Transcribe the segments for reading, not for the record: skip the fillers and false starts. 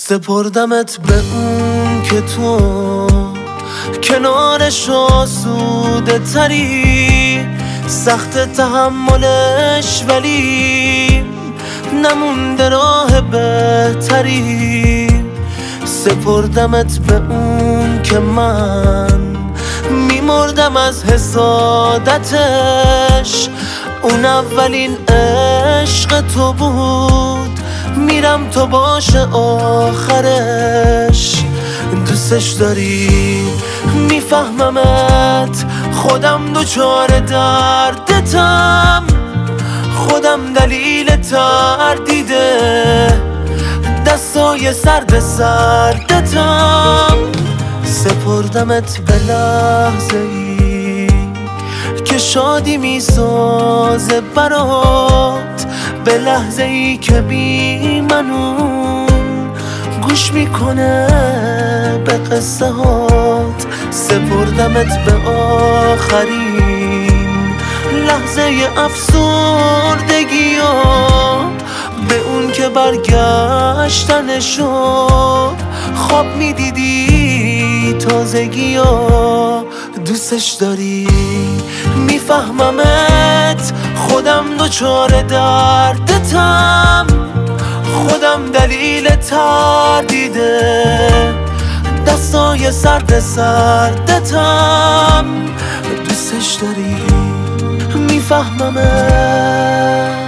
سپردمت به اون که تو کنارش آسوده تری، سخت تحملش ولی نمونده راه بهتری. سپردمت به اون که من میمردم از حسادتش، اون اولین عشق تو بود، میرم تو باشه آخرش. دوستش داری میفهممت، خودم دچار دردتم، خودم دلیل تردیده دستای سرد سردتم. سپردمت به لحظه ای که شادی میسازه برات، به لحظه ای که بی منون گوش میکنه به قصه هات. سپردمت به آخرین لحظه افسردگی ها، به اون که برگشتنشو خواب میدیدی تازگی ها. دوستش داری میفهممت، خودم دچار دردتم، خودم دلیل تردیده دستای سرد سردتم. دوستش داری میفهممت.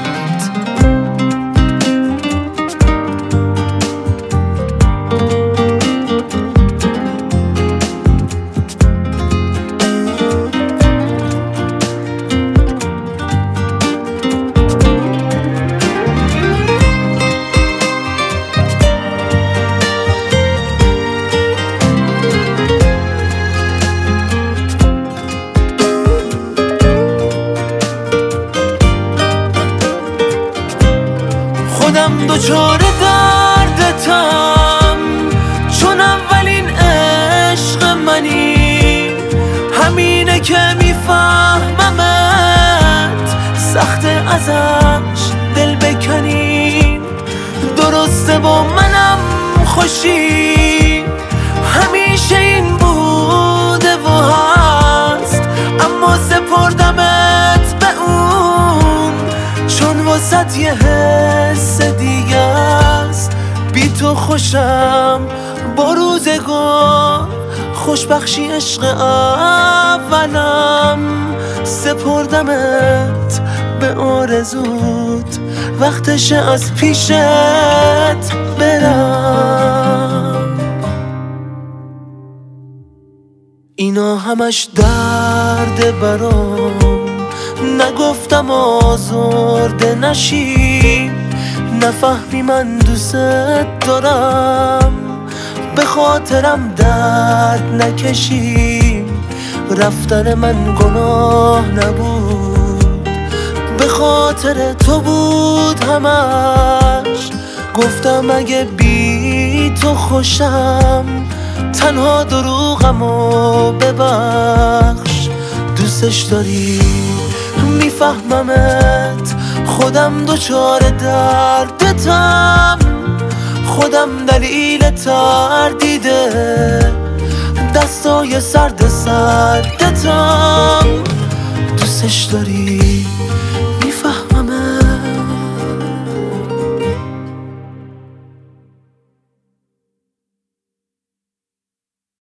خودم دچار دردتم، چون اولین عشق منی، همینه که میفهممت، سخت ازش دل بکنیم. درسته با منم خوشی، همیشه این بوده و هست، اما سپردمت به اون چون واسط یه حس دیگه است. بی تو خوشم با روزگار، خوشبخشی عشق اولم. سپردمت به آرزوت، وقتشه از پیشت برم. اینا همش درد برام، نگفتم آزرده نشی، نفهمی من دوست دارم، به خاطرم درد نکشی. رفتن من گناه نبود، به خاطر تو بود همش. گفتم اگه بی تو خوشم، تنها دروغمو ببخش. دوستش داری میفهممت، خودم دچار دردتم، خودم دلیل تردیده دستای سرد سردتم. دوستش داری